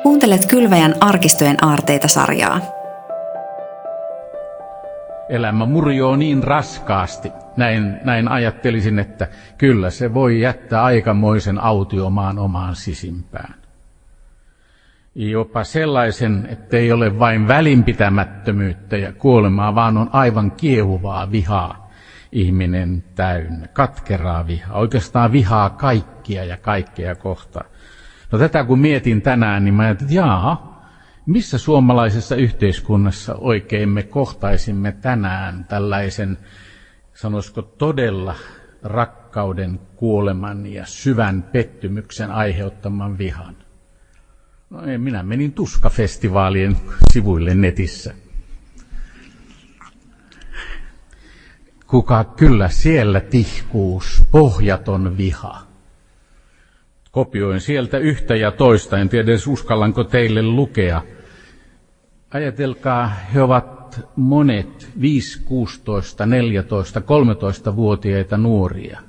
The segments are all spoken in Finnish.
Kuuntelet Kylväjän arkistojen aarteita-sarjaa. Elämä murjoo niin raskaasti. Näin ajattelisin, että kyllä se voi jättää aikamoisen autiomaan omaan sisimpään. Jopa sellaisen, ettei ole vain välinpitämättömyyttä ja kuolemaa, vaan on aivan kiehuvaa vihaa ihminen täynnä, katkeraa vihaa, oikeastaan vihaa kaikkia ja kaikkea kohtaan. No tätä kun mietin tänään, niin mä ajattelin, että missä suomalaisessa yhteiskunnassa oikein me kohtaisimme tänään tällaisen, sanoisiko todella rakkauden, kuoleman ja syvän pettymyksen aiheuttaman vihan. No minä menin Tuska-festivaalien sivuille netissä. Kyllä siellä tihkuus, pohjaton viha. Kopioin sieltä yhtä ja toista, en tiedä edes uskallanko teille lukea. Ajatelkaa, he ovat monet 5, 16, 14, 13-vuotiaita nuoria.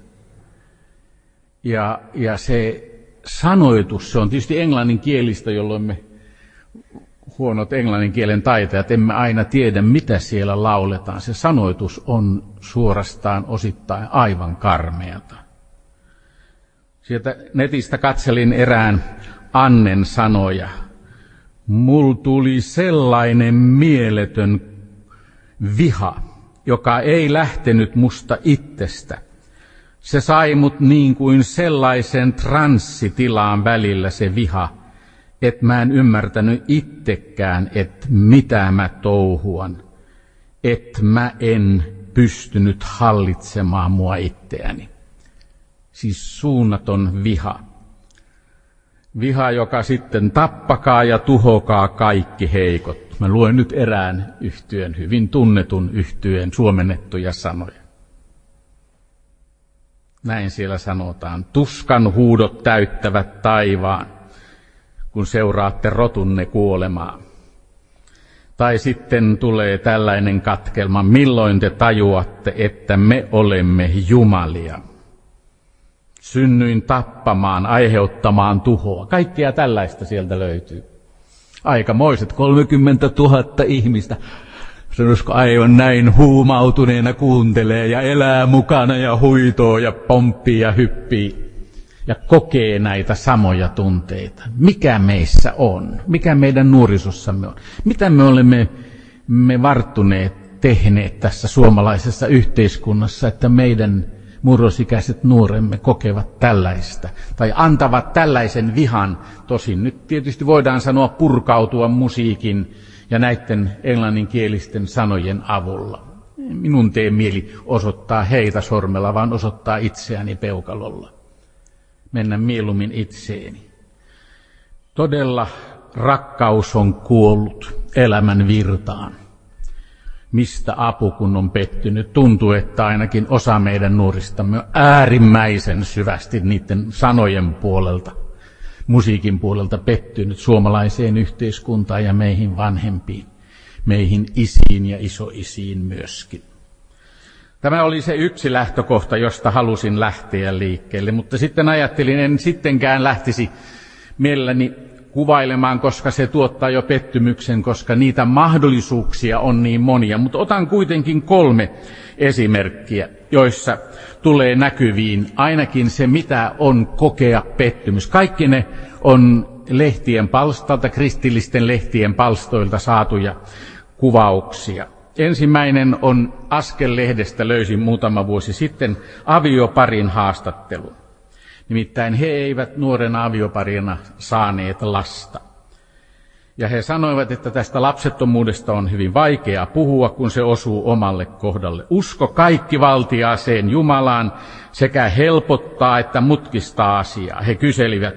Ja se sanoitus, se on tietysti englanninkielistä, jolloin me huonot englanninkielen taitajat emme aina tiedä, mitä siellä lauletaan. Se sanoitus on suorastaan osittain aivan karmeata. Sieltä netistä katselin erään Annen sanoja. Mul tuli sellainen mieletön viha, joka ei lähtenyt musta itsestä. Se sai mut niin kuin sellaisen transsitilaan välillä se viha, että mä en ymmärtänyt itsekään, että mitä mä touhuan, että mä en pystynyt hallitsemaan mua itseäni. Siis suunnaton viha. Viha, joka sitten tappakaa ja tuhokaa kaikki heikot. Mä luen nyt erään yhtyeen, hyvin tunnetun yhtyeen suomennettuja sanoja. Näin siellä sanotaan. Tuskan huudot täyttävät taivaan, kun seuraatte rotunne kuolemaa. Tai sitten tulee tällainen katkelma, milloin te tajuatte, että me olemme jumalia. Synnyin tappamaan, aiheuttamaan tuhoa. Kaikkea tällaista sieltä löytyy. Aikamoiset 30 000 ihmistä. Sanoisiko aivan näin huumautuneena kuuntelee ja elää mukana ja huitoo ja pomppii ja hyppii. Ja kokee näitä samoja tunteita. Mikä meissä on? Mikä meidän nuorisossamme on? Mitä me olemme varttuneet, tehneet tässä suomalaisessa yhteiskunnassa, että meidän murrosikäiset nuoremme kokevat tällaista, tai antavat tällaisen vihan, tosin nyt tietysti voidaan sanoa purkautua musiikin ja näiden englanninkielisten sanojen avulla. Minun tee mieli osoittaa heitä sormella, vaan osoittaa itseäni peukalolla. Mennä mieluummin itseeni. Todella rakkaus on kuollut elämän virtaan. Mistä apu, kun on pettynyt? Tuntuu, että ainakin osa meidän nuoristamme on äärimmäisen syvästi niiden sanojen puolelta, musiikin puolelta pettynyt suomalaiseen yhteiskuntaan ja meihin vanhempiin, meihin isiin ja isoisiin myöskin. Tämä oli se yksi lähtökohta, josta halusin lähteä liikkeelle, mutta sitten ajattelin, en sittenkään lähtisi mielelläni kuvailemaan, koska se tuottaa jo pettymyksen, koska niitä mahdollisuuksia on niin monia. Mutta otan kuitenkin 3 esimerkkiä, joissa tulee näkyviin ainakin se, mitä on kokea pettymys. Kaikki ne on lehtien palstalta, kristillisten lehtien palstoilta saatuja kuvauksia. Ensimmäinen on Askel-lehdestä, löysin muutama vuosi sitten avioparin haastattelun. Nimittäin he eivät nuorena avioparina saaneet lasta. Ja he sanoivat, että tästä lapsettomuudesta on hyvin vaikea puhua, kun se osuu omalle kohdalle. Usko kaikkivaltiaaseen Jumalaan sekä helpottaa että mutkistaa asiaa. He kyselivät,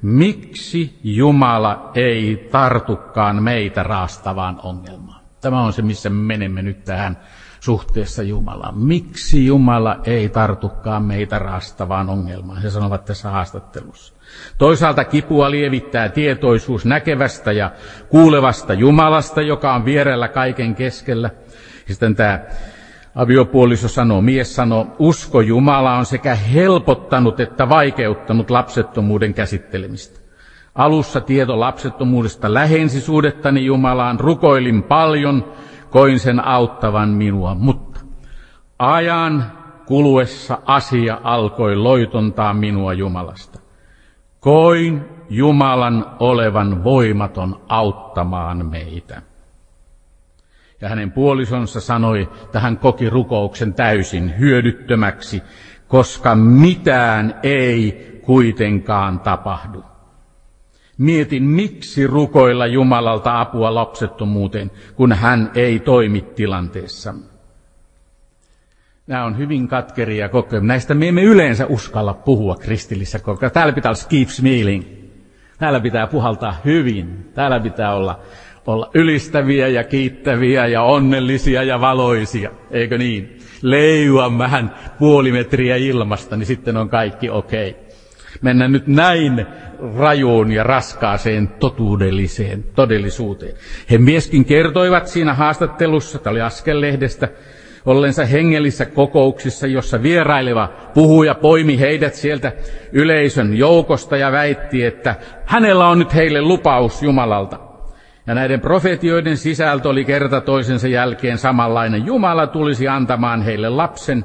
miksi Jumala ei tartukaan meitä raastavaan ongelmaan. Tämä on se, missä me menemme nyt tähän suhteessa Jumalaan. Miksi Jumala ei tartukaan meitä raastavaan ongelmaan? He sanovat tässä haastattelussa. Toisaalta kipua lievittää tietoisuus näkevästä ja kuulevasta Jumalasta, joka on vierellä kaiken keskellä. Ja sitten tämä aviopuoliso sanoo, mies sanoo, usko Jumala on sekä helpottanut että vaikeuttanut lapsettomuuden käsittelemistä. Alussa tieto lapsettomuudesta lähensi suhdettani Jumalaan, rukoilin paljon, koin sen auttavan minua, mutta ajan kuluessa asia alkoi loitontaa minua Jumalasta. Koin Jumalan olevan voimaton auttamaan meitä. Ja hänen puolisonsa sanoi, että hän koki rukouksen täysin hyödyttömäksi, koska mitään ei kuitenkaan tapahdu. Mietin, miksi rukoilla Jumalalta apua lapsettomuuteen, kun hän ei toimi tilanteessa. Nämä on hyvin katkeria kokemuksia. Näistä me emme yleensä uskalla puhua kristillisessä kokemuksia. Täällä pitää olla keep smiling. Täällä pitää puhaltaa hyvin. Täällä pitää olla ylistäviä ja kiittäviä ja onnellisia ja valoisia. Eikö niin? Leijua vähän puoli metriä ilmasta, niin sitten on kaikki okei. Mennään nyt näin rajuun ja raskaaseen todellisuuteen. He myöskin kertoivat siinä haastattelussa, tämä oli Askel-lehdestä, ollensa hengellisissä kokouksissa, jossa vieraileva puhuja poimi heidät sieltä yleisön joukosta ja väitti, että hänellä on nyt heille lupaus Jumalalta. Ja näiden profetioiden sisältö oli kerta toisensa jälkeen samanlainen. Jumala tulisi antamaan heille lapsen.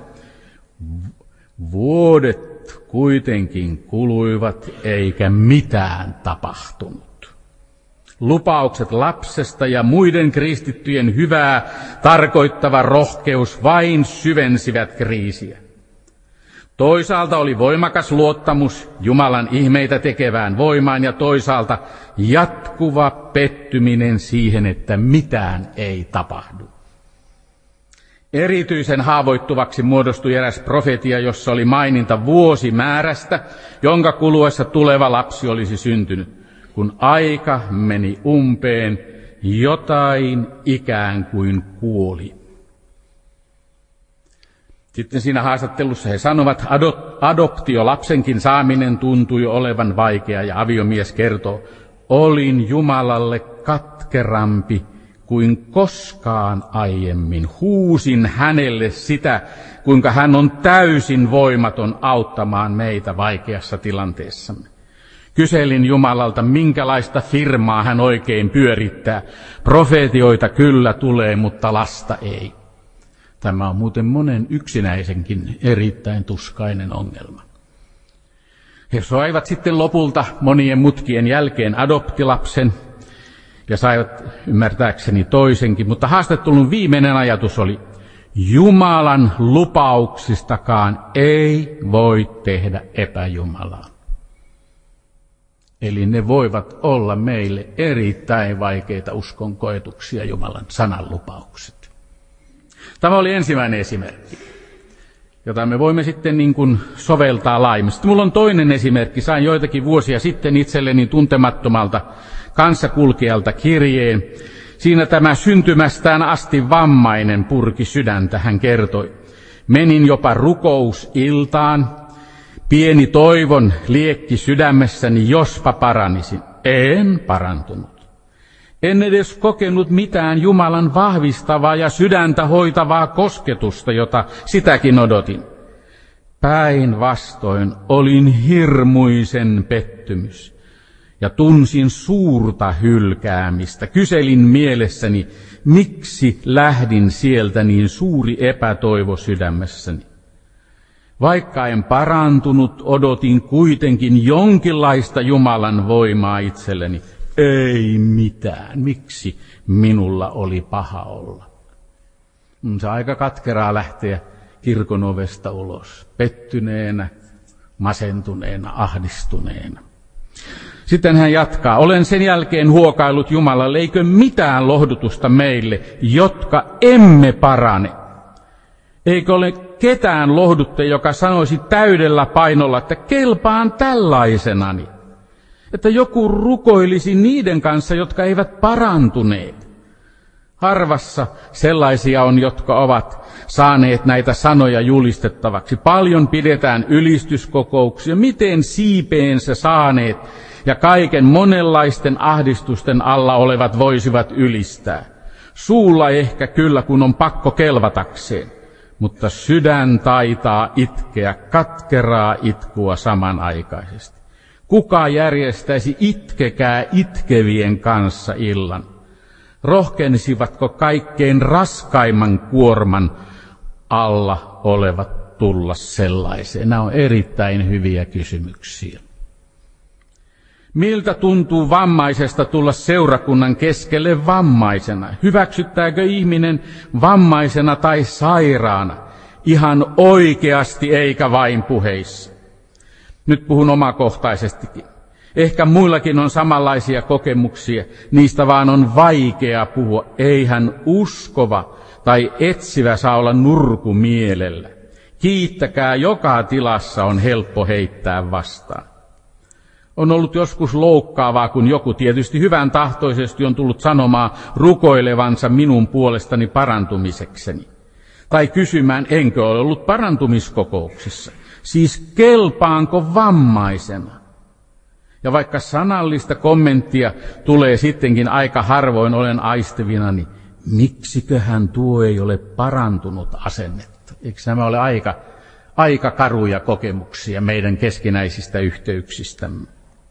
Vuodet kuitenkin kuluivat eikä mitään tapahtunut. Lupaukset lapsesta ja muiden kristittyjen hyvää tarkoittava rohkeus vain syvensivät kriisiä. Toisaalta oli voimakas luottamus Jumalan ihmeitä tekevään voimaan ja toisaalta jatkuva pettyminen siihen, että mitään ei tapahdu. Erityisen haavoittuvaksi muodostui eräs profetia, jossa oli maininta vuosimäärästä, jonka kuluessa tuleva lapsi olisi syntynyt. Kun aika meni umpeen, jotain ikään kuin kuoli. Sitten siinä haastattelussa he sanovat, adoptiolapsenkin saaminen tuntui olevan vaikea, ja aviomies kertoo, olin Jumalalle katkerampi kuin koskaan aiemmin. Huusin hänelle sitä, kuinka hän on täysin voimaton auttamaan meitä vaikeassa tilanteessamme. Kyselin Jumalalta, minkälaista firmaa hän oikein pyörittää. Profeetioita kyllä tulee, mutta lasta ei. Tämä on muuten monen yksinäisenkin erittäin tuskainen ongelma. He saivat sitten lopulta monien mutkien jälkeen adoptilapsen ja saivat ymmärtääkseni toisenkin, mutta haastattelun viimeinen ajatus oli, Jumalan lupauksistakaan ei voi tehdä epäjumalaa. Eli ne voivat olla meille erittäin vaikeita uskonkoetuksia, Jumalan sanan lupaukset. Tämä oli ensimmäinen esimerkki, jota me voimme sitten niin kuin soveltaa laajemmin. Minulla on toinen esimerkki. Sain joitakin vuosia sitten itselleni tuntemattomalta kanssakulkijalta kirjeen. Siinä tämä syntymästään asti vammainen purki sydäntä, hän kertoi. Menin jopa rukousiltaan. Pieni toivon liekki sydämessäni, jospa paranisin. En parantunut. En edes kokenut mitään Jumalan vahvistavaa ja sydäntä hoitavaa kosketusta, jota sitäkin odotin. Päinvastoin olin hirmuisen pettymys ja tunsin suurta hylkäämistä. Kyselin mielessäni, miksi lähdin sieltä niin suuri epätoivo sydämessäni. Vaikka en parantunut, odotin kuitenkin jonkinlaista Jumalan voimaa itselleni. Ei mitään. Miksi minulla oli paha olla? Se aika katkeraa lähteä kirkon ovesta ulos, pettyneenä, masentuneena, ahdistuneena. Sitten hän jatkaa, olen sen jälkeen huokaillut Jumalalle, eikö mitään lohdutusta meille, jotka emme parane. Eikö ole ketään lohdutte, joka sanoisi täydellä painolla, että kelpaan tällaisenani. Että joku rukoilisi niiden kanssa, jotka eivät parantuneet. Harvassa sellaisia on, jotka ovat saaneet näitä sanoja julistettavaksi. Paljon pidetään ylistyskokouksia, miten siipeensä saaneet ja kaiken monenlaisten ahdistusten alla olevat voisivat ylistää. Suulla ehkä kyllä, kun on pakko kelvatakseen, mutta sydän taitaa itkeä, katkeraa itkua samanaikaisesti. Kuka järjestäisi itkekää itkevien kanssa illan? Rohkenisivatko kaikkein raskaimman kuorman alla olevat tulla sellaiseen? Nämä on erittäin hyviä kysymyksiä. Miltä tuntuu vammaisesta tulla seurakunnan keskelle vammaisena? Hyväksyttääkö ihminen vammaisena tai sairaana? Ihan oikeasti eikä vain puheissa. Nyt puhun omakohtaisestikin. Ehkä muillakin on samanlaisia kokemuksia, niistä vaan on vaikea puhua. Eihän uskova tai etsivä saa olla nurkumielellä. Kiittäkää joka tilassa on helppo heittää vastaan. On ollut joskus loukkaavaa, kun joku tietysti hyvän tahtoisesti on tullut sanomaan rukoilevansa minun puolestani parantumisekseni. Tai kysymään, enkö ole ollut parantumiskokouksissa. Siis kelpaanko vammaisena? Ja vaikka sanallista kommenttia tulee sittenkin aika harvoin, olen aistivinani, miksiköhän tuo ei ole parantunut asennetta? Eikö nämä ole aika karuja kokemuksia meidän keskinäisistä yhteyksistämme?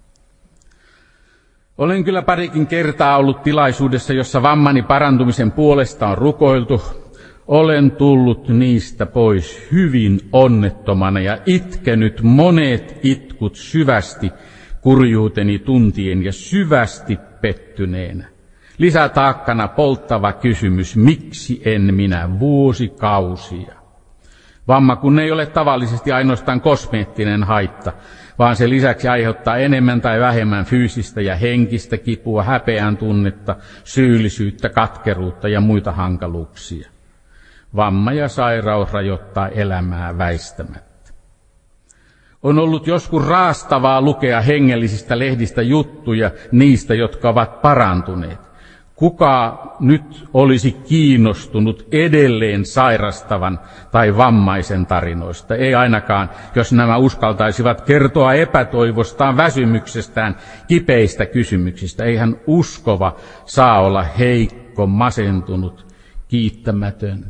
Olen kyllä parikin kertaa ollut tilaisuudessa, jossa vammani parantumisen puolesta on rukoiltu. Olen tullut niistä pois hyvin onnettomana ja itkenyt monet itkut syvästi kurjuuteni tuntien ja syvästi pettyneenä. Lisätaakkana polttava kysymys, miksi en minä vuosikausia? Vamma kun ei ole tavallisesti ainoastaan kosmeettinen haitta, vaan se lisäksi aiheuttaa enemmän tai vähemmän fyysistä ja henkistä kipua, häpeän tunnetta, syyllisyyttä, katkeruutta ja muita hankaluuksia. Vamma ja sairaus rajoittaa elämää väistämättä. On ollut joskus raastavaa lukea hengellisistä lehdistä juttuja niistä, jotka ovat parantuneet. Kuka nyt olisi kiinnostunut edelleen sairastavan tai vammaisen tarinoista? Ei ainakaan, jos nämä uskaltaisivat kertoa epätoivostaan, väsymyksestään, kipeistä kysymyksistä. Eihän uskova saa olla heikko, masentunut, kiittämätön.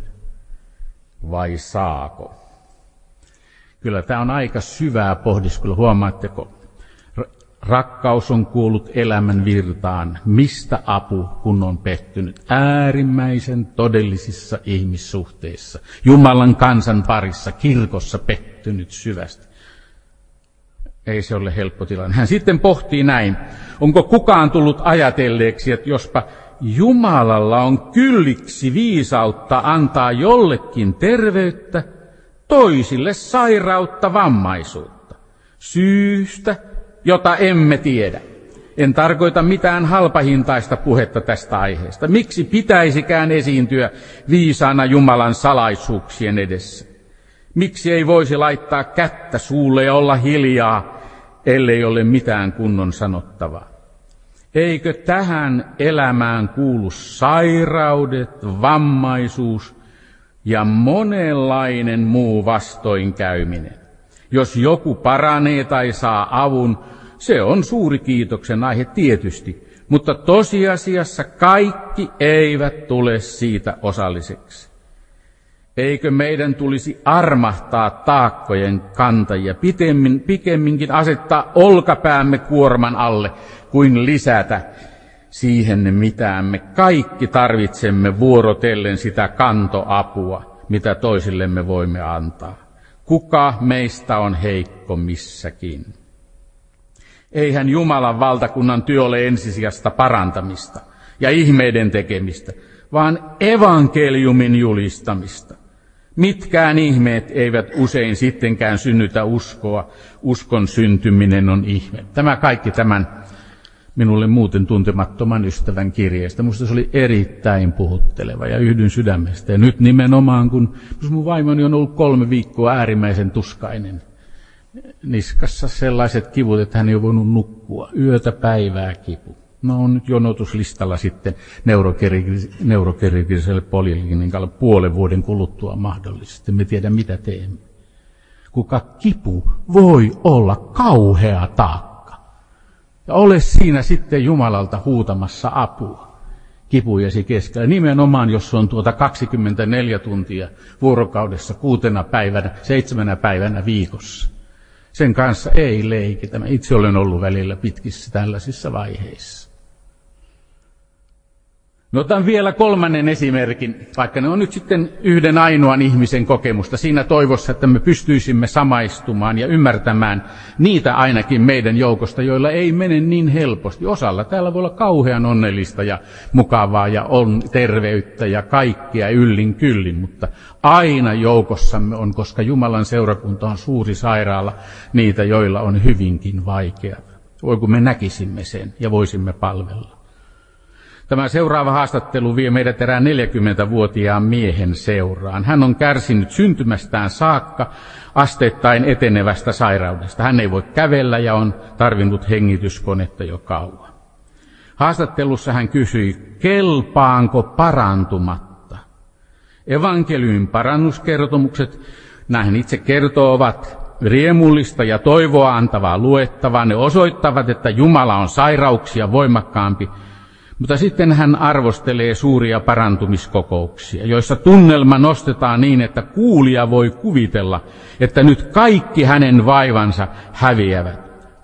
Vai saako? Kyllä tämä on aika syvää pohdiskelua, huomaatteko? Rakkaus on kuollut elämän virtaan. Mistä apu, kun on pettynyt? Äärimmäisen todellisissa ihmissuhteissa. Jumalan kansan parissa, kirkossa pettynyt syvästi. Ei se ole helppo tilanne. Hän sitten pohtii näin. Onko kukaan tullut ajatelleeksi, että jospa Jumalalla on kylliksi viisautta antaa jollekin terveyttä, toisille sairautta, vammaisuutta, syystä, jota emme tiedä. En tarkoita mitään halpahintaista puhetta tästä aiheesta. Miksi pitäisikään esiintyä viisaana Jumalan salaisuuksien edessä? Miksi ei voisi laittaa kättä suulle ja olla hiljaa, ellei ole mitään kunnon sanottavaa? Eikö tähän elämään kuulu sairaudet, vammaisuus ja monenlainen muu vastoinkäyminen? Jos joku paranee tai saa avun, se on suuri kiitoksen aihe tietysti, mutta tosiasiassa kaikki eivät tule siitä osalliseksi. Eikö meidän tulisi armahtaa taakkojen kantajia, pikemminkin asettaa olkapäämme kuorman alle, kuin lisätä siihen, mitä me kaikki tarvitsemme vuorotellen sitä kantoapua, mitä toisillemme voimme antaa. Kuka meistä on heikko missäkin? Eihän Jumalan valtakunnan työ ole ensisijasta parantamista ja ihmeiden tekemistä, vaan evankeliumin julistamista. Mitkään ihmeet eivät usein sittenkään synnytä uskoa. Uskon syntyminen on ihme. Tämä kaikki tämän minulle muuten tuntemattoman ystävän kirjeestä. Minusta se oli erittäin puhutteleva ja yhdyn sydämestä. Ja nyt nimenomaan, kun mun vaimoni on ollut 3 viikkoa äärimmäisen tuskainen. Niskassa sellaiset kivut, että hän ei ole voinut nukkua. Yötä päivää kipu. No on nyt jonotuslistalla sitten neurokirurgiselle poliklinikalle 5 vuoden kuluttua mahdollisesti. Me tiedä mitä teemme. Kuka kipu voi olla kauhea taakka. Ja ole siinä sitten Jumalalta huutamassa apua kipujesi keskellä. Nimenomaan, jos on 24 tuntia vuorokaudessa 6 päivänä, 7 päivänä viikossa. Sen kanssa ei leikitä. Mä itse olen ollut välillä pitkissä tällaisissa vaiheissa. No, otan vielä kolmannen esimerkin, vaikka ne on nyt sitten yhden ainoan ihmisen kokemusta, siinä toivossa, että me pystyisimme samaistumaan ja ymmärtämään niitä ainakin meidän joukosta, joilla ei mene niin helposti. Osalla täällä voi olla kauhean onnellista ja mukavaa ja on terveyttä ja kaikkia yllin kyllin, mutta aina joukossamme on, koska Jumalan seurakunta on suuri sairaala, niitä, joilla on hyvinkin vaikeaa. Voi kun me näkisimme sen ja voisimme palvella. Tämä seuraava haastattelu vie meidät erään 40-vuotiaan miehen seuraan. Hän on kärsinyt syntymästään saakka asteittain etenevästä sairaudesta. Hän ei voi kävellä ja on tarvinnut hengityskonetta jo kauan. Haastattelussa hän kysyi, kelpaanko parantumatta? Evankeliumin parannuskertomukset, näin itse kertoo, ovat riemullista ja toivoa antavaa luettavaa. Ne osoittavat, että Jumala on sairauksia voimakkaampi. Mutta sitten hän arvostelee suuria parantumiskokouksia, joissa tunnelma nostetaan niin, että kuulija voi kuvitella, että nyt kaikki hänen vaivansa häviävät.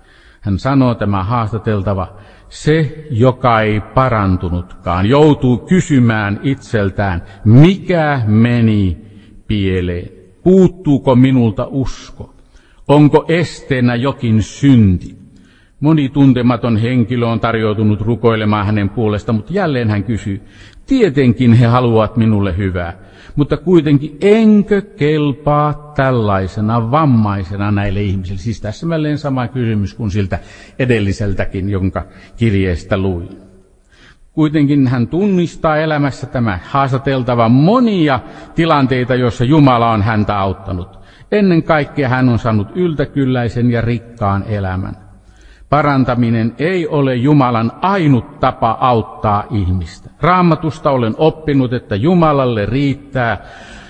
Hän sanoo, tämä haastateltava, se, joka ei parantunutkaan, joutuu kysymään itseltään, mikä meni pieleen? Puuttuuko minulta usko? Onko esteenä jokin synti? Moni tuntematon henkilö on tarjoutunut rukoilemaan hänen puolesta, mutta jälleen hän kysyy, tietenkin he haluavat minulle hyvää, mutta kuitenkin enkö kelpaa tällaisena vammaisena näille ihmisille? Siis tässä jälleen sama kysymys kuin siltä edelliseltäkin, jonka kirjeestä luin. Kuitenkin hän tunnistaa elämässä tämä haastateltava monia tilanteita, joissa Jumala on häntä auttanut. Ennen kaikkea hän on saanut yltäkylläisen ja rikkaan elämän. Parantaminen ei ole Jumalan ainut tapa auttaa ihmistä. Raamatusta olen oppinut, että Jumalalle riittää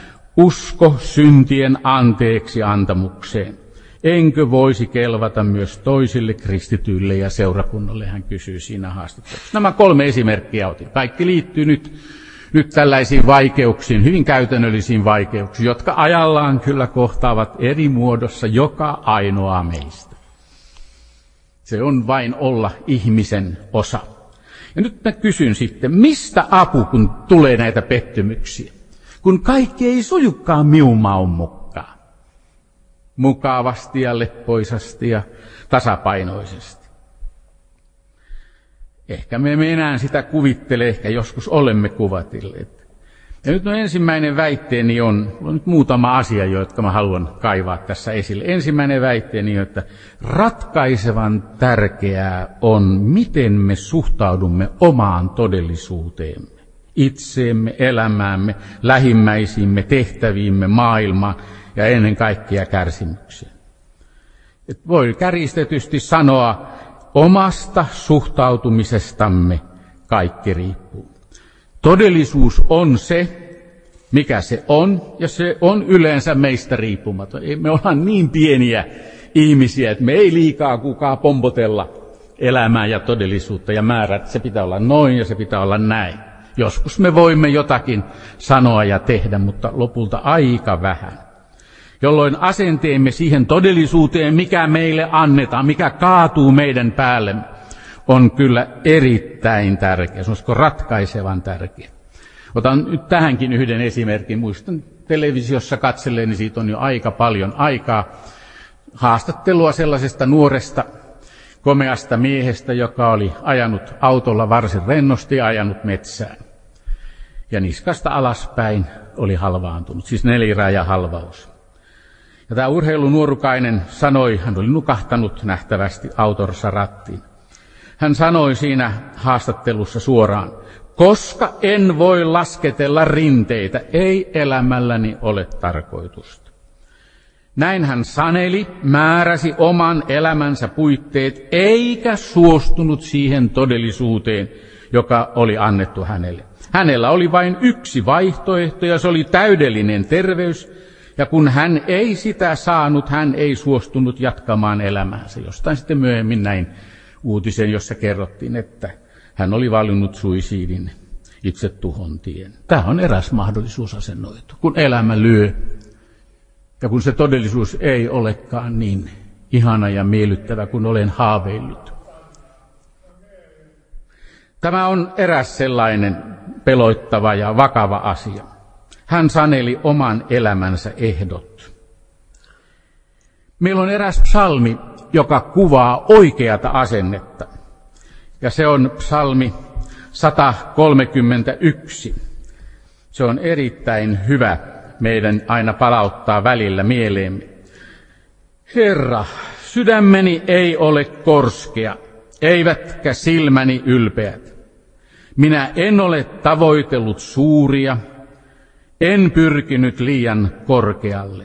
usko syntien anteeksi antamukseen. Enkö voisi kelvata myös toisille kristityille ja seurakunnalle, hän kysyy siinä haastattelussa. Nämä 3 esimerkkiä otin. Kaikki liittyy nyt tällaisiin vaikeuksiin, hyvin käytännöllisiin vaikeuksiin, jotka ajallaan kyllä kohtaavat eri muodossa joka ainoa meistä. Se on vain olla ihmisen osa. Ja nyt mä kysyn sitten, mistä apu, kun tulee näitä pettymyksiä? Kun kaikki ei sujukaan minun maun mukaan. Mukavasti ja leppoisasti ja tasapainoisesti. Ehkä me emme enää sitä kuvittele, ehkä joskus olemme kuvatelleet. Ja nyt ensimmäinen väitteeni on nyt muutama asia, jotka mä haluan kaivaa tässä esille. Ensimmäinen väitteeni on, että ratkaisevan tärkeää on, miten me suhtaudumme omaan todellisuuteemme, itseemme, elämäämme, lähimmäisiimme, tehtäviimme, maailmaan ja ennen kaikkea kärsimykseen. Et voi kärjistetysti sanoa, omasta suhtautumisestamme kaikki riippuu. Todellisuus on se, mikä se on, ja se on yleensä meistä riippumaton. Me ollaan niin pieniä ihmisiä, että me ei liikaa kukaan pompotella elämää ja todellisuutta ja määrää, että se pitää olla noin ja se pitää olla näin. Joskus me voimme jotakin sanoa ja tehdä, mutta lopulta aika vähän. Jolloin asenteemme siihen todellisuuteen, mikä meille annetaan, mikä kaatuu meidän päällemme, on kyllä erittäin tärkeä, se on ratkaisevan tärkeä. Otan nyt tähänkin yhden esimerkin. Muistan televisiossa katselleeni, siitä on jo aika paljon aikaa, haastattelua sellaisesta nuoresta, komeasta miehestä, joka oli ajanut autolla varsin rennosti ja ajanut metsään. Ja niskasta alaspäin oli halvaantunut, siis neliraajahalvaus. Ja tämä urheilunuorukainen sanoi, hän oli nukahtanut nähtävästi autonsa rattiin. Hän sanoi siinä haastattelussa suoraan, koska en voi lasketella rinteitä, ei elämälläni ole tarkoitusta. Näin hän saneli, määräsi oman elämänsä puitteet, eikä suostunut siihen todellisuuteen, joka oli annettu hänelle. Hänellä oli vain yksi vaihtoehto, ja se oli täydellinen terveys, ja kun hän ei sitä saanut, hän ei suostunut jatkamaan elämäänsä. Jostain sitten myöhemmin näin uutisen, jossa kerrottiin, että hän oli valinnut suisidin, itsetuhon tien. Tämä on eräs mahdollisuus asennoitu, kun elämä lyö ja kun se todellisuus ei olekaan niin ihana ja miellyttävä, kun olen haaveillut. Tämä on eräs sellainen pelottava ja vakava asia. Hän saneli oman elämänsä ehdot. Meillä on eräs psalmi, joka kuvaa oikeata asennetta. Ja se on psalmi 131. Se on erittäin hyvä meidän aina palauttaa välillä mieleemme. Herra, sydämeni ei ole korskea, eivätkä silmäni ylpeät. Minä en ole tavoitellut suuria, en pyrkinyt liian korkealle.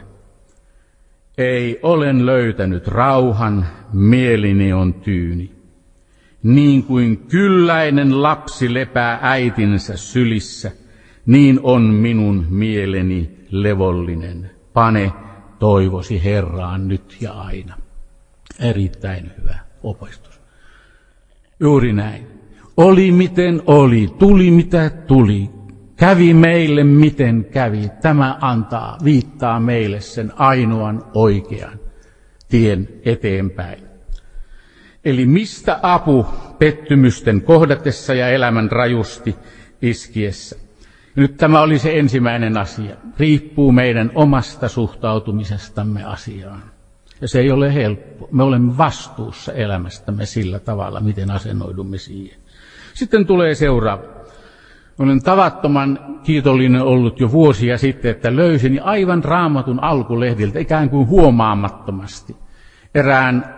Ei olen löytänyt rauhan, mielini on tyyni. Niin kuin kylläinen lapsi lepää äitinsä sylissä, niin on minun mieleni levollinen. Pane toivosi Herraan nyt ja aina. Erittäin hyvä opetus. Juuri näin. Oli miten oli, tuli mitä tuli, kävi meille miten kävi. Tämä viittaa meille sen ainoan oikean tien eteenpäin. Eli mistä apu pettymysten kohdatessa ja elämän rajusti iskiessä? Nyt tämä oli se ensimmäinen asia. Riippuu meidän omasta suhtautumisestamme asiaan. Ja se ei ole helppo. Me olemme vastuussa elämästämme sillä tavalla, miten asennoidumme siihen. Sitten tulee seuraava. Olen tavattoman kiitollinen ollut jo vuosia sitten, että löysin aivan Raamatun alkulehdiltä ikään kuin huomaamattomasti erään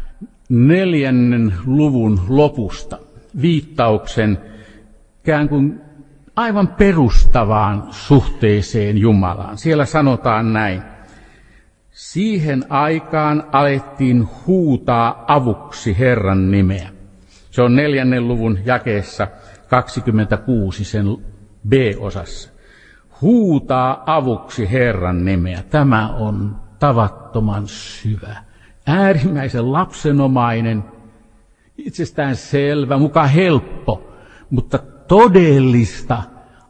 4. luvun lopusta viittauksen ikään kuin aivan perustavaan suhteeseen Jumalaan. Siellä sanotaan näin. Siihen aikaan alettiin huutaa avuksi Herran nimeä. Se on 4. luvun jakeessa 26 sen B-osassa. Huutaa avuksi Herran nimeä. Tämä on tavattoman syvä, äärimmäisen lapsenomainen, itsestään selvä, muka helppo, mutta todellista,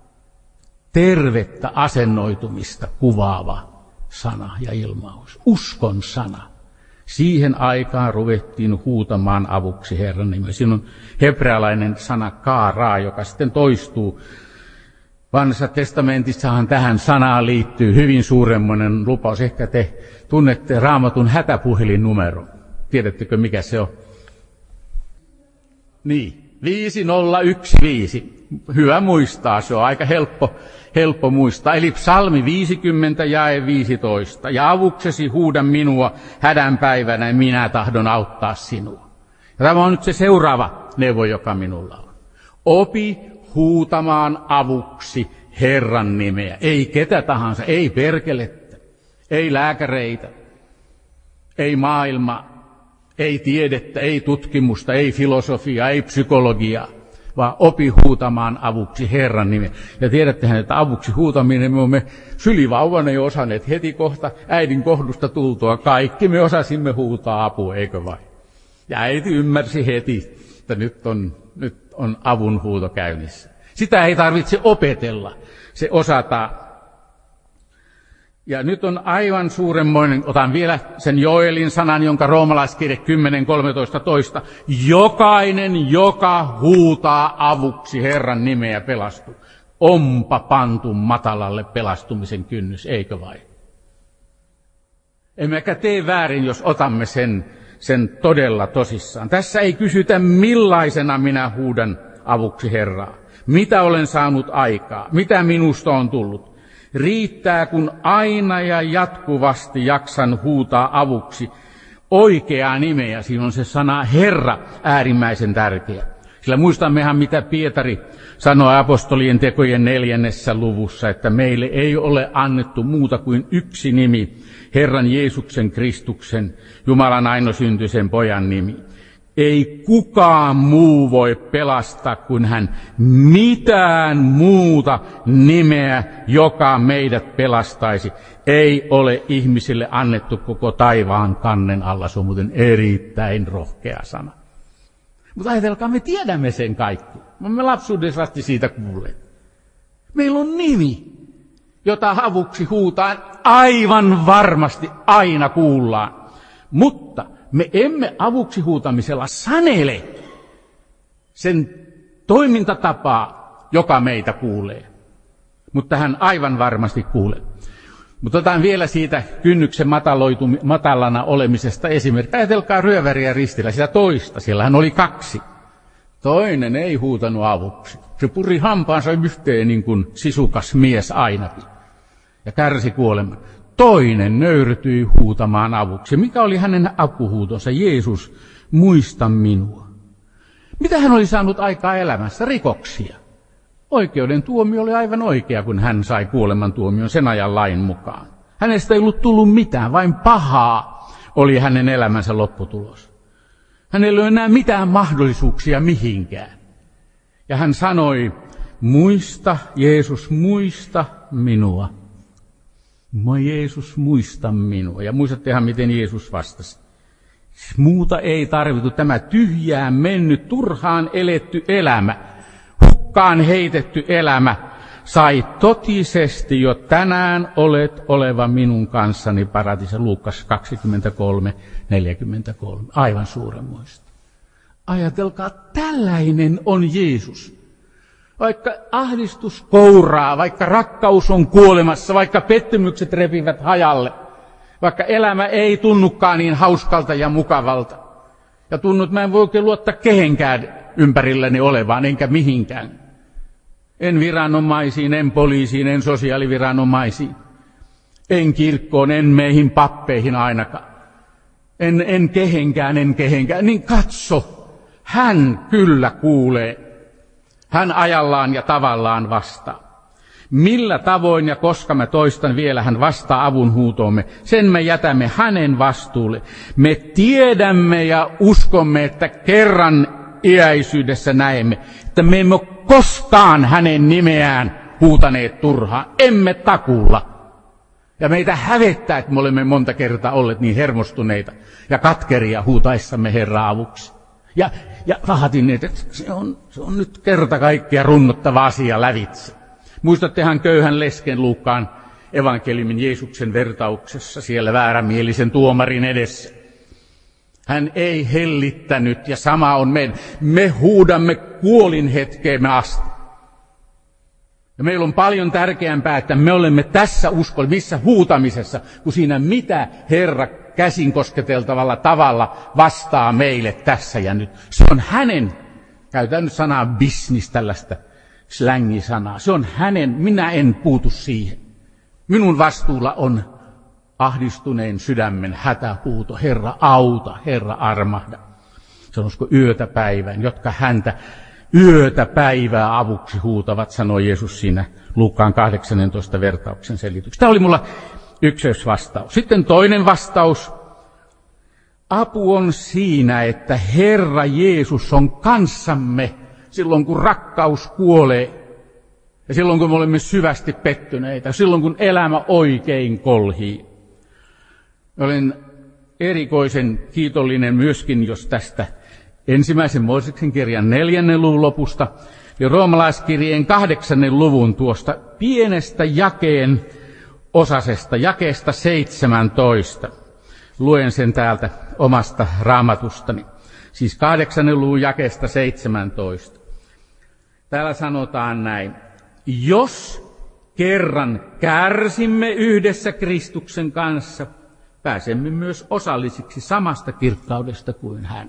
tervettä asennoitumista kuvaava sana ja ilmaus. Uskon sana. Siihen aikaan ruvettiin huutamaan avuksi Herran nimeä. Siinä on hebrealainen sana kaaraa, joka sitten toistuu. Vanhassa testamentissahan tähän sanaan liittyy hyvin suuremmoinen lupaus. Ehkä te tunnette Raamatun hätäpuhelinnumero. Tiedättekö mikä se on? Niin, 5015. Hyvä muistaa, se on aika helppo muistaa. Eli psalmi 50 jae 15. Ja avuksesi huuda minua hädän päivänä ja minä tahdon auttaa sinua. Ja tämä on nyt se seuraava neuvo, joka minulla on. Opi huutamaan avuksi Herran nimeä. Ei ketä tahansa, ei perkelettä, ei lääkäreitä, ei maailma, ei tiedettä, ei tutkimusta, ei filosofiaa, ei psykologiaa, vaan opi huutamaan avuksi Herran nimeä. Ja tiedättehän, että avuksi huutaminen me olemme sylivauvana jo osanneet heti kohta äidin kohdusta tultua. Kaikki me osasimme huutaa apua, eikö vai? Ja äiti ymmärsi heti, että nyt on avun huuto käynnissä. Sitä ei tarvitse opetella, se osataan. Ja nyt on aivan suuremmoinen, otan vielä sen Joelin sanan, jonka roomalaiskirje 10.13 toista. Jokainen, joka huutaa avuksi Herran nimeä pelastuu. Onpa pantu matalalle pelastumisen kynnys, eikö vai? Emmekä tee väärin, jos otamme sen todella tosissaan. Tässä ei kysytä, millaisena minä huudan avuksi Herraa. Mitä olen saanut aikaa? Mitä minusta on tullut? Riittää, kun aina ja jatkuvasti jaksan huutaa avuksi oikeaa nimeä. Siinä on se sana Herra äärimmäisen tärkeä. Sillä muistammehan, mitä Pietari sanoi apostolien tekojen 4. luvussa, että meille ei ole annettu muuta kuin yksi nimi, Herran Jeesuksen Kristuksen, Jumalan ainoasyntyisen pojan nimi. Ei kukaan muu voi pelastaa kuin hän, mitään muuta nimeä, joka meidät pelastaisi. Ei ole ihmisille annettu koko taivaan kannen alla. Se on muuten erittäin rohkea sana. Mutta ajatelkaa, me tiedämme sen kaikki. Me olemme lapsuudessa asti siitä kuulleet. Meillä on nimi, jota avuksi huutaan aivan varmasti aina kuullaan. Mutta me emme avuksi huutamisella sanele sen toimintatapaa, joka meitä kuulee. Mutta hän aivan varmasti kuulee. Mutta otan vielä siitä kynnyksen matalana olemisesta esimerkiksi. Ajatelkaa ryöväriä ristillä, sitä toista. Siellähän oli 2. Toinen ei huutanut avuksi. Se puri hampaansa yhteen niin kuin sisukas mies ainakin. Ja kärsi kuoleman. Toinen nöyrtyi huutamaan avuksi. Mikä oli hänen apuhuutonsa? Jeesus, muista minua. Mitä hän oli saanut aikaa elämässä? Rikoksia. Oikeuden tuomio oli aivan oikea, kun hän sai kuolemantuomion sen ajan lain mukaan. Hänestä ei ollut tullut mitään, vain pahaa oli hänen elämänsä lopputulos. Hänellä ei ole enää mitään mahdollisuuksia mihinkään. Ja hän sanoi, muista, Jeesus, muista minua. Jeesus, muista minua. Ja muistattehan, miten Jeesus vastasi. Muuta ei tarvittu, tämä tyhjään mennyt, turhaan eletty elämä, hukkaan heitetty elämä, sai totisesti jo tänään olet oleva minun kanssani paratiisissa. Luukas 23:43. Aivan suuren muista. Ajatelkaa, tällainen on Jeesus. Vaikka ahdistus kouraa, vaikka rakkaus on kuolemassa, vaikka pettymykset repivät hajalle, vaikka elämä ei tunnukaan niin hauskalta ja mukavalta. Ja tunnut, että mä en voi oikein luottaa kehenkään ympärilläni olevaan, enkä mihinkään. En viranomaisiin, en poliisiin, en sosiaaliviranomaisiin. En kirkkoon, en meihin pappeihin ainakaan. En kehenkään. Niin katso, hän kyllä kuulee. Hän ajallaan ja tavallaan vastaa. Millä tavoin ja koska, mä toistan vielä, hän vastaa avunhuutoomme, sen me jätämme hänen vastuulle. Me tiedämme ja uskomme, että kerran iäisyydessä näemme, että me emme ole koskaan hänen nimeään huutaneet turhaan, emme takuulla. Ja meitä hävettää, että me olemme monta kertaa olleet niin hermostuneita ja katkeria huutaessamme Herraa avuksi. Ja vaatineet, että se on nyt kerta kaikkia runnottava asia lävitse. Muistattehan köyhän lesken Luukkaan evankeliumin Jeesuksen vertauksessa siellä väärämielisen tuomarin edessä. Hän ei hellittänyt ja sama on meidän. Me huudamme kuolinhetkeemme asti. Ja meillä on paljon tärkeämpää, että me olemme tässä uskolla, missä huutamisessa, kuin siinä mitä Herra käsin kosketeltavalla tavalla vastaa meille tässä ja nyt. Se on hänen, käytän nyt sanaa business, tällaista slängisanaa. Se on hänen, minä en puutu siihen. Minun vastuulla on ahdistuneen sydämen hätähuuto. Herra auta, Herra armahda. Sanoisiko yötä päivään, jotka häntä yötä päivää avuksi huutavat, sanoi Jeesus siinä Luukkaan 18 vertauksen selityksessä. Tämä oli mulla ykkösvastaus. Sitten toinen vastaus. Apu on siinä, että Herra Jeesus on kanssamme silloin, kun rakkaus kuolee. Ja silloin, kun me olemme syvästi pettyneitä. Silloin, kun elämä oikein kolhii. Olen erikoisen kiitollinen myöskin, jos tästä ensimmäisen Mooseksen kirjan 4. luvun lopusta ja roomalaiskirjeen 8. luvun tuosta pienestä jakeen osasesta, jakeesta 17. Luen sen täältä omasta raamatustani. Siis 8. luvun jakeesta 17. Täällä sanotaan näin. Jos kerran kärsimme yhdessä Kristuksen kanssa, pääsemme myös osallisiksi samasta kirkkaudesta kuin hän.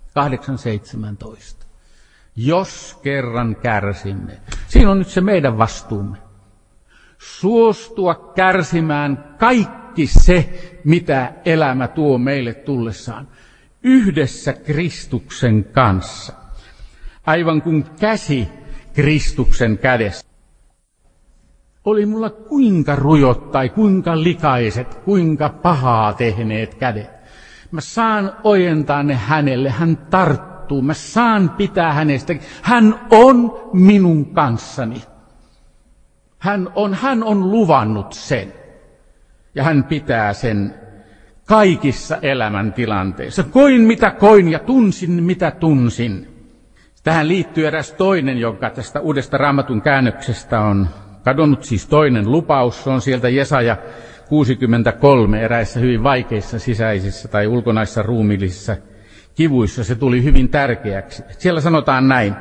8.17. Jos kerran kärsimme. Siinä on nyt se meidän vastuumme. Suostua kärsimään kaikki se, mitä elämä tuo meille tullessaan. Yhdessä Kristuksen kanssa. Aivan kuin käsi Kristuksen kädessä. Oli mulla kuinka rujot tai kuinka likaiset, kuinka pahaa tehneet kädet. Mä saan ojentaa ne hänelle, hän tarttuu, mä saan pitää hänestä. Hän on minun kanssani. Hän on luvannut sen. Ja hän pitää sen kaikissa elämäntilanteissa. Koin mitä koin ja tunsin mitä tunsin. Tähän liittyy eräs toinen, joka tästä uudesta Raamatun käännöksestä on kadonnut, siis toinen lupaus. Se on sieltä Jesaja 63 eräissä hyvin vaikeissa sisäisissä tai ulkonaisissa ruumiillisissa kivuissa se tuli hyvin tärkeäksi. Siellä sanotaan näin,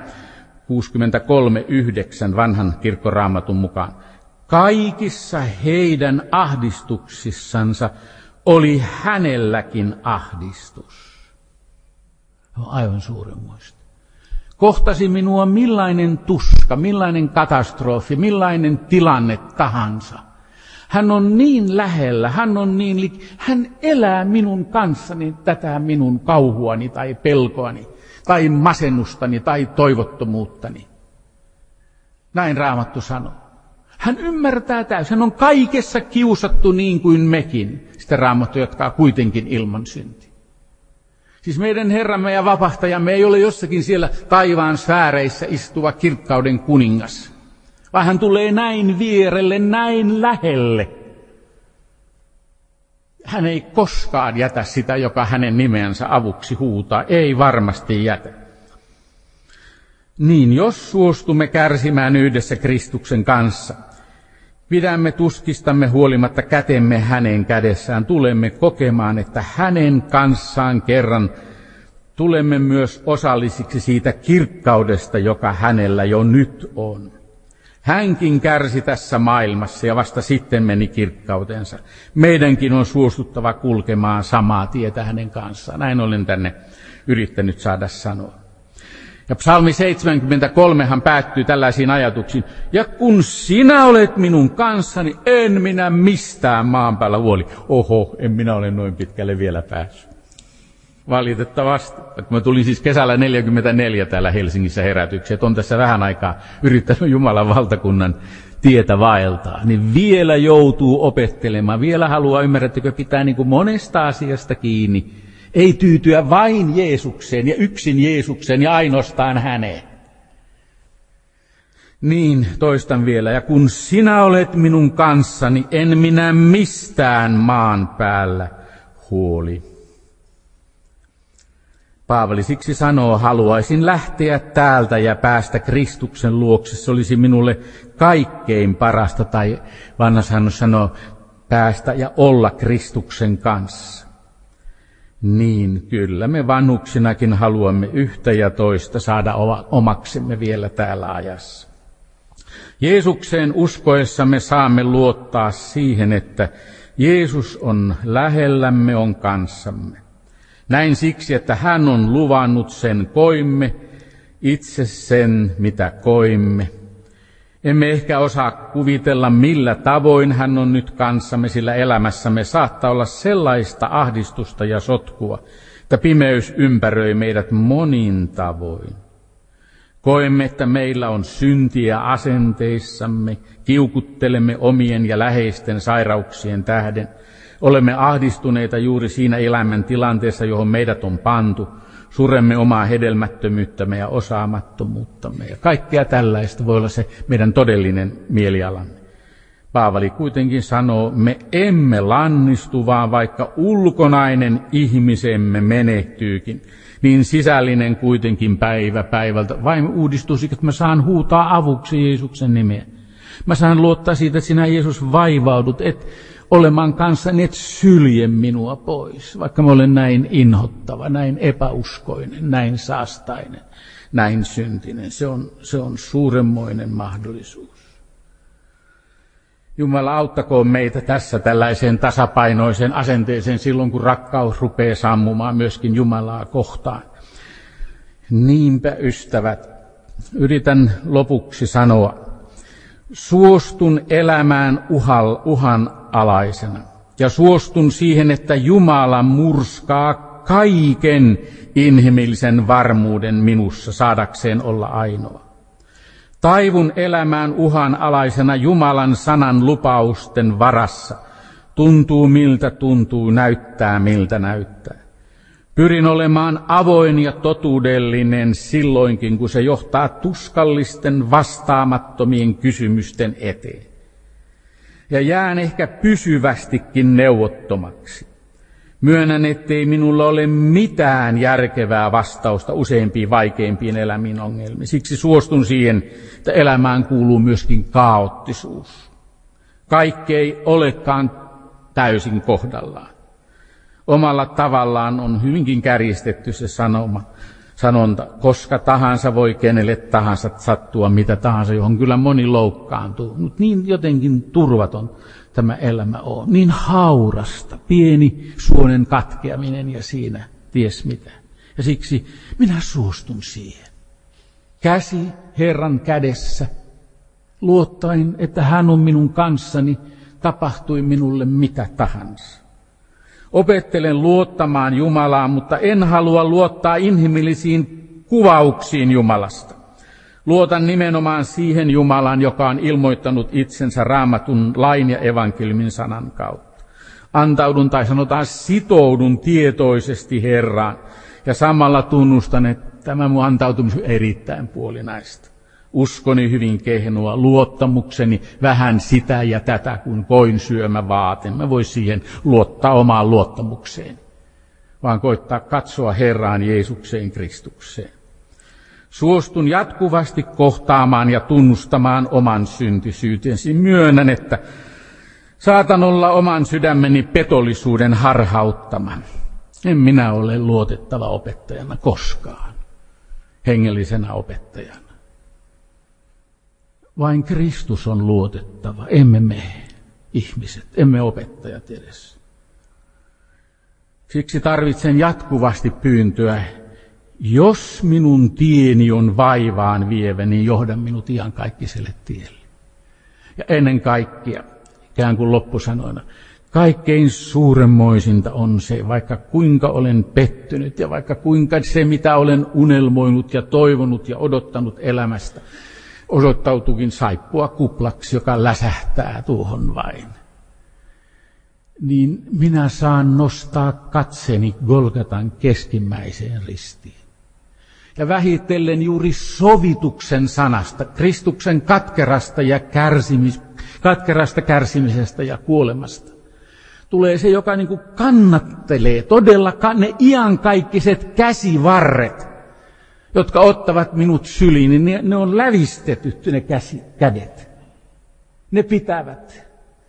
63:9 vanhan kirkkoraamatun mukaan. Kaikissa heidän ahdistuksissansa oli hänelläkin ahdistus. On aivan suuremmoista. Kohtasi minua millainen tuska, millainen katastrofi, millainen tilanne tahansa. Hän on niin lähellä, hän elää minun kanssani tätä minun kauhuani tai pelkoani, tai masennustani tai toivottomuuttani. Näin Raamattu sanoo. Hän ymmärtää täysin, hän on kaikessa kiusattu niin kuin mekin. Sitten Raamattu jatkaa kuitenkin ilman syntiä. Siis meidän Herramme ja vapahtajamme ei ole jossakin siellä taivaan sfääreissä istuva kirkkauden kuningas, vaan hän tulee näin vierelle, näin lähelle. Hän ei koskaan jätä sitä, joka hänen nimeänsä avuksi huutaa. Ei varmasti jätä. Niin, jos suostumme kärsimään yhdessä Kristuksen kanssa, pidämme tuskistamme huolimatta kätemme hänen kädessään, tulemme kokemaan, että hänen kanssaan kerran tulemme myös osallisiksi siitä kirkkaudesta, joka hänellä jo nyt on. Hänkin kärsi tässä maailmassa ja vasta sitten meni kirkkautensa. Meidänkin on suostuttava kulkemaan samaa tietä hänen kanssaan. Näin olen tänne yrittänyt saada sanoa. Ja psalmi 73 päättyy tällaisiin ajatuksiin. Ja kun sinä olet minun kanssani, en minä mistään maan päällä huoli. Oho, en minä ole noin pitkälle vielä päässyt. Valitettavasti. Mä tulin siis kesällä 44 täällä Helsingissä herätykseen, että on tässä vähän aikaa yrittänyt Jumalan valtakunnan tietä vaeltaa, niin vielä joutuu opettelemaan. Vielä haluaa ymmärrättekö pitää niin kuin monesta asiasta kiinni. Ei tyytyä vain Jeesukseen ja yksin Jeesukseen ja ainoastaan häneen. Niin, toistan vielä. Ja kun sinä olet minun kanssani, en minä mistään maan päällä huoli. Paavali siksi sanoo, haluaisin lähteä täältä ja päästä Kristuksen luokse. Se olisi minulle kaikkein parasta, tai vanha sanoo, päästä ja olla Kristuksen kanssa. Niin, kyllä me vanhuksinakin haluamme yhtä ja toista saada omaksemme vielä täällä ajassa. Jeesukseen uskoessamme saamme luottaa siihen, että Jeesus on lähellämme, on kanssamme. Näin siksi, että hän on luvannut sen koimme, itse sen mitä koimme. Emme ehkä osaa kuvitella, millä tavoin hän on nyt kanssamme, sillä elämässämme saattaa olla sellaista ahdistusta ja sotkua, että pimeys ympäröi meidät monin tavoin. Koemme, että meillä on syntiä asenteissamme, kiukuttelemme omien ja läheisten sairauksien tähden. Olemme ahdistuneita juuri siinä elämän tilanteessa, johon meidät on pantu. Suremme omaa hedelmättömyyttämme ja osaamattomuuttamme. Ja kaikkea tällaista voi olla se meidän todellinen mielialamme. Paavali kuitenkin sanoo, me emme lannistu, vaan vaikka ulkonainen ihmisemme menehtyykin, niin sisällinen kuitenkin päivä päivältä vain uudistuisi, että mä saan huutaa avuksi Jeesuksen nimeä. Mä saan luottaa siitä, että sinä Jeesus vaivaudut, et olemaan kanssani, et sylje minua pois, vaikka mä olen näin inhottava, näin epäuskoinen, näin saastainen, näin syntinen. Se on suuremmoinen mahdollisuus. Jumala auttakoon meitä tässä tällaiseen tasapainoiseen asenteeseen silloin, kun rakkaus rupeaa sammumaan myöskin Jumalaa kohtaan. Niinpä, ystävät, yritän lopuksi sanoa, suostun elämään uhan alaisena ja suostun siihen, että Jumala murskaa kaiken inhimillisen varmuuden minussa saadakseen olla ainoa. Taivun elämään uhan alaisena Jumalan sanan lupausten varassa. Tuntuu miltä tuntuu, näyttää miltä näyttää. Pyrin olemaan avoin ja totuudellinen silloinkin, kun se johtaa tuskallisten vastaamattomien kysymysten eteen. Ja jään ehkä pysyvästikin neuvottomaksi. Myönnän, ettei minulla ole mitään järkevää vastausta useimpiin vaikeimpiin elämän ongelmiin. Siksi suostun siihen, että elämään kuuluu myöskin kaoottisuus. Kaikki ei olekaan täysin kohdallaan. Omalla tavallaan on hyvinkin kärjistetty se sanonta, koska tahansa voi kenelle tahansa sattua mitä tahansa, johon kyllä moni loukkaantuu. Mutta niin jotenkin turvaton tämä elämä on. Niin haurasta, pieni suonen katkeaminen ja siinä ties mitä. Ja siksi minä suostun siihen. Käsi Herran kädessä, luottaen, että hän on minun kanssani, tapahtui minulle mitä tahansa. Opettelen luottamaan Jumalaan, mutta en halua luottaa inhimillisiin kuvauksiin Jumalasta. Luotan nimenomaan siihen Jumalaan, joka on ilmoittanut itsensä Raamatun lain ja evankeliumin sanan kautta. Antaudun tai sanotaan sitoudun tietoisesti Herraan ja samalla tunnustan, että tämä mun antautuminen on erittäin puolinaista. Uskoni hyvin kehnoa, luottamukseni vähän sitä ja tätä kuin koin syömä vaate. Mä voi siihen luottaa omaan luottamukseen, vaan koittaa katsoa Herraan Jeesukseen Kristukseen. Suostun jatkuvasti kohtaamaan ja tunnustamaan oman syntisyytensä. Myönnän, että saatan olla oman sydämeni petollisuuden harhauttama. En minä ole luotettava opettajana koskaan, hengellisenä opettajana. Vain Kristus on luotettava, emme me ihmiset, emme opettajat edes. Siksi tarvitsen jatkuvasti pyyntöä, jos minun tieni on vaivaan vievä, niin johda minut iankaikkiselle tielle. Ja ennen kaikkea, ikään kuin loppusanoina, kaikkein suuremmoisinta on se, vaikka kuinka olen pettynyt ja vaikka kuinka se, mitä olen unelmoinut ja toivonut ja odottanut elämästä, osoittautuukin saippua kuplaksi, joka läsähtää tuohon vain. Niin minä saan nostaa katseni Golgatan keskimmäiseen ristiin. Ja vähitellen juuri sovituksen sanasta, Kristuksen katkerasta kärsimisestä ja kuolemasta, tulee se, joka niin kuin kannattelee todella ne iankaikkiset käsivarret, jotka ottavat minut syliin, niin ne on lävistetyt ne kädet. Ne pitävät.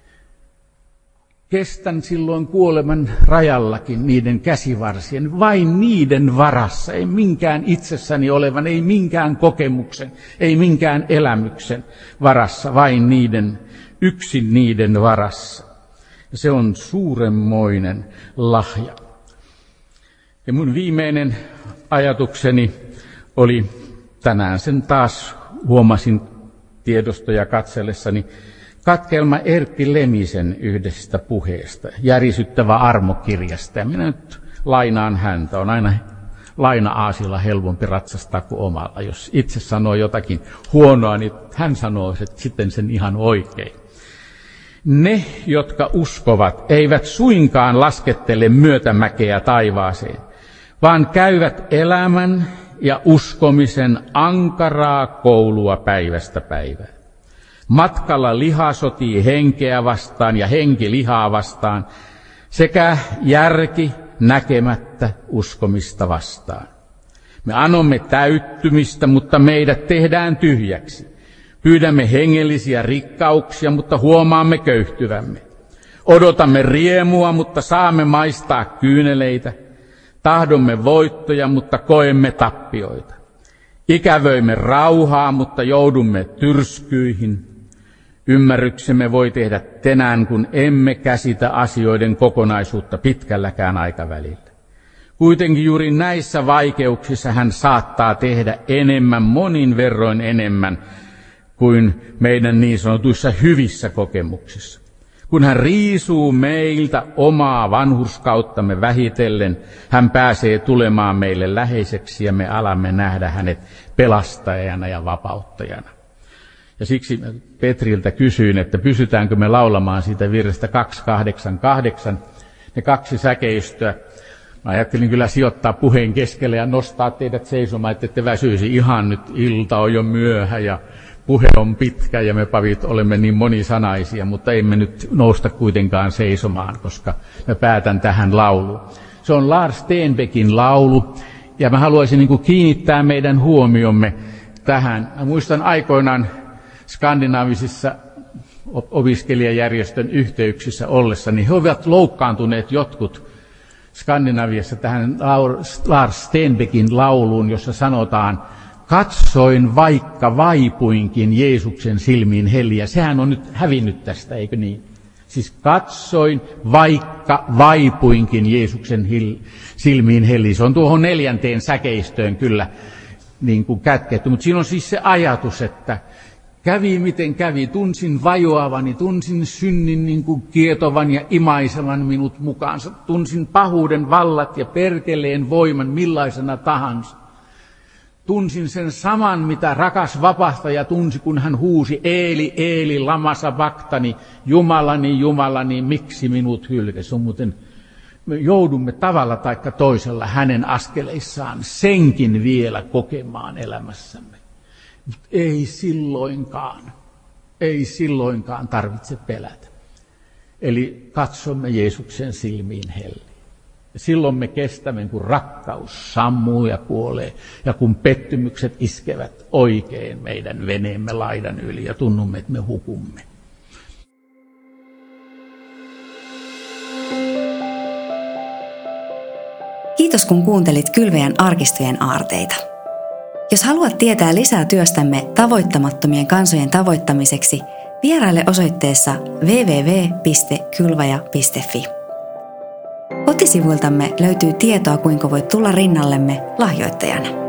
Kestän silloin kuoleman rajallakin niiden käsivarsien, vain niiden varassa, ei minkään itsessäni olevan, ei minkään kokemuksen, ei minkään elämyksen varassa, vain yksin niiden varassa. Ja se on suuremmoinen lahja. Ja mun viimeinen ajatukseni oli, tänään sen taas huomasin tiedostoja katsellessani, katkelma Erkki Lemisen yhdestä puheesta, Järisyttävä armokirjasta. Ja minä nyt lainaan häntä, on aina laina-aasilla helpompi ratsastaa kuin omalla. Jos itse sanoo jotakin huonoa, niin hän sanoo sitten sen ihan oikein. Ne, jotka uskovat, eivät suinkaan laskettele myötämäkeä taivaaseen, vaan käyvät elämän ja uskomisen ankaraa koulua päivästä päivään. Matkalla liha sotii henkeä vastaan ja henki lihaa vastaan, sekä järki näkemättä uskomista vastaan. Me anomme täyttymistä, mutta meidät tehdään tyhjäksi. Pyydämme hengellisiä rikkauksia, mutta huomaamme köyhtyvämme. Odotamme riemua, mutta saamme maistaa kyyneleitä. Tahdomme voittoja, mutta koemme tappioita. Ikävöimme rauhaa, mutta joudumme tyrskyihin. Ymmärryksemme voi tehdä tänään, kun emme käsitä asioiden kokonaisuutta pitkälläkään aikavälillä. Kuitenkin juuri näissä vaikeuksissa hän saattaa tehdä enemmän, monin verroin enemmän, kuin meidän niin sanotuissa hyvissä kokemuksissa. Kun hän riisuu meiltä omaa vanhurskauttamme vähitellen, hän pääsee tulemaan meille läheiseksi ja me alamme nähdä hänet pelastajana ja vapauttajana. Ja siksi Petriltä kysyin, että pysytäänkö me laulamaan siitä virrestä 288, ne 2 säkeistöä. Mä ajattelin kyllä sijoittaa puheen keskelle ja nostaa teidät seisomaan, että ette väsyisi ihan nyt, ilta on jo myöhä ja puhe on pitkä ja me pavit olemme niin monisanaisia, mutta emme nyt nousta kuitenkaan seisomaan, koska mä päätän tähän lauluun. Se on Lars Stenbeckin laulu ja mä haluaisin kiinnittää meidän huomiomme tähän. Mä muistan aikoinaan skandinaavisissa opiskelijajärjestön yhteyksissä ollessa, niin he ovat loukkaantuneet jotkut Skandinaviassa tähän Lars Stenbeckin lauluun, jossa sanotaan, katsoin vaikka vaipuinkin Jeesuksen silmiin heliä. Sehän on nyt hävinnyt tästä, eikö niin? Siis katsoin vaikka vaipuinkin Jeesuksen silmiin heliä. Se on tuohon 4. säkeistöön kyllä niin kuin kätketty, mutta siinä on siis se ajatus, että kävi miten kävi, tunsin vajoavani, tunsin synnin niin kuin kietovan ja imaisevan minut mukaansa, tunsin pahuuden vallat ja perkeleen voiman millaisena tahansa. Tunsin sen saman, mitä rakas vapahtaja tunsi, kun hän huusi, Eeli, Eeli, lama sabaktani, Jumalani, Jumalani, miksi minut hylkäsi. Muuten me joudumme tavalla tai toisella hänen askeleissaan senkin vielä kokemaan elämässämme. Mutta ei silloinkaan tarvitse pelätä. Eli katsomme Jeesuksen silmiin helliin. Silloin me kestämme, kun rakkaus sammuu ja kuolee, ja kun pettymykset iskevät oikein meidän veneemme laidan yli, ja tunnumme, että me hukumme. Kiitos, kun kuuntelit Kylväjän arkistojen aarteita. Jos haluat tietää lisää työstämme tavoittamattomien kansojen tavoittamiseksi, vieraile osoitteessa www.kylvaja.fi. Kotisivuiltamme löytyy tietoa, kuinka voit tulla rinnallemme lahjoittajana.